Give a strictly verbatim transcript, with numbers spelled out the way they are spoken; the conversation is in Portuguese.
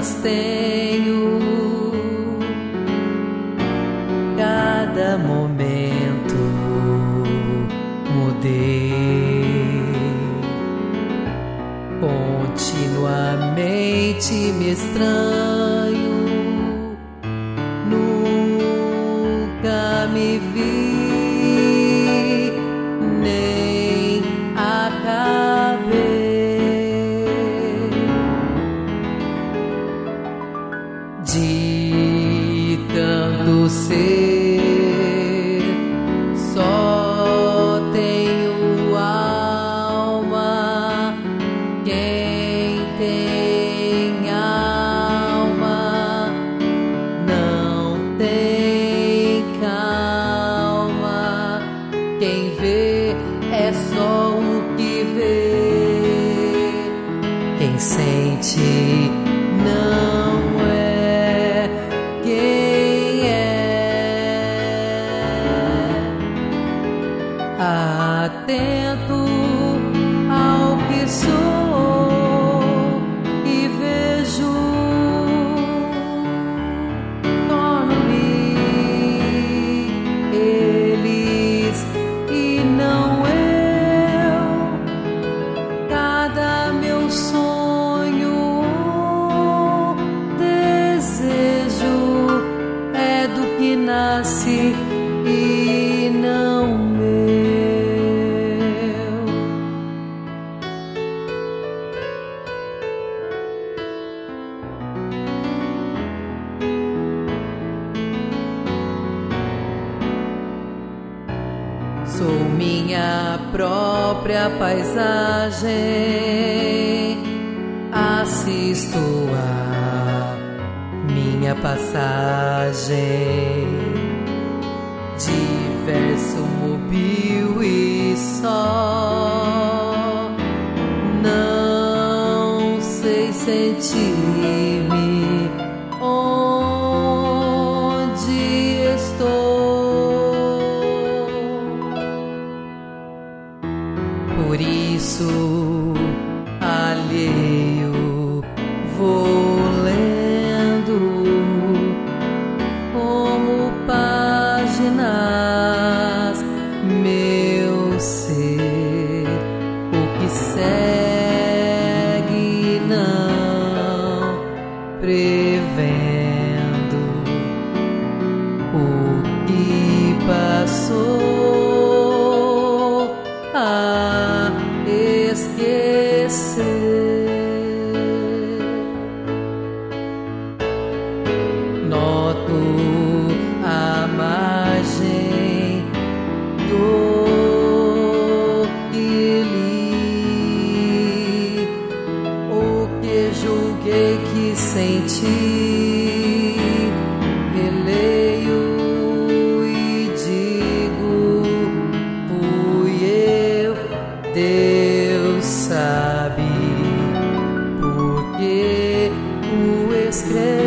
problemas tenho, cada momento mudei, continuamente me estranho, nunca me vi, nem acabei de tanto ser, só tenho alma. Quem tem alma não tem calma. Quem vê é só o que vê. Quem sente não é quem é. Atento ao que sou e vejo, torno-me eles e não eu. Cada meu sonho, desejo é do que nasce e não meu. Sou minha própria paisagem, assisto a minha passagem de verso mobíl e só. Não sei sentir-me onde estou. Por isso, alheio, vou lendo como páginas meu ser, o que segue não prevendo o que passou a esquecer. Noto a margem do que li, o que julguei que senti, releio e digo, fui eu. Deus sabe porque o escrevi.